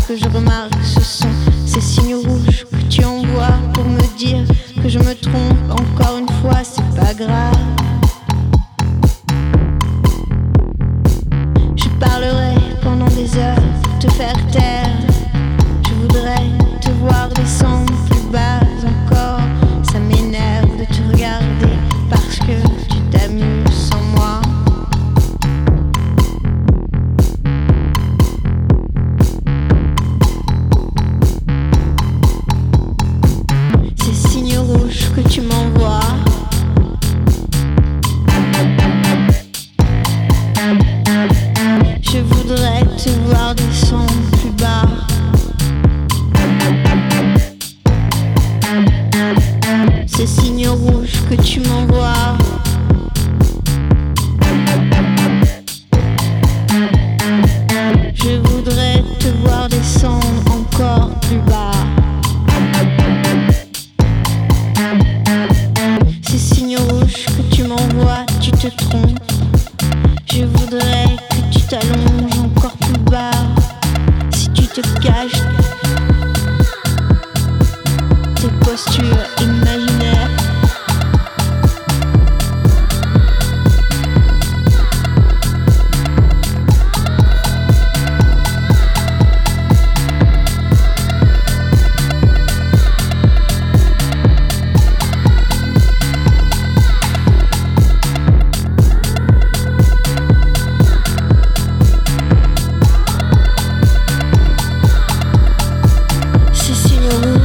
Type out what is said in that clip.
que je remarque, ce sont ces signes rouges que tu envoies pour me dire que je me trompe. Encore une fois, c'est pas grave. Je parlerai pendant des heures pour te faire taire. Je voudrais te voir descendre plus bas encore. Ça m'énerve de te regarder parce que tu t'amuses sans moi. Ces signes rouges que tu m'envoies, je voudrais te voir descendre plus bas. Ces signes rouges que tu m'envoies, je voudrais te voir descendre encore plus bas. Ces signes rouges que tu m'envoies, tu te trompes. Je voudrais que tu t'allonges encore plus bas. Si tu te caches tes postures imaginaires, ces signes rouges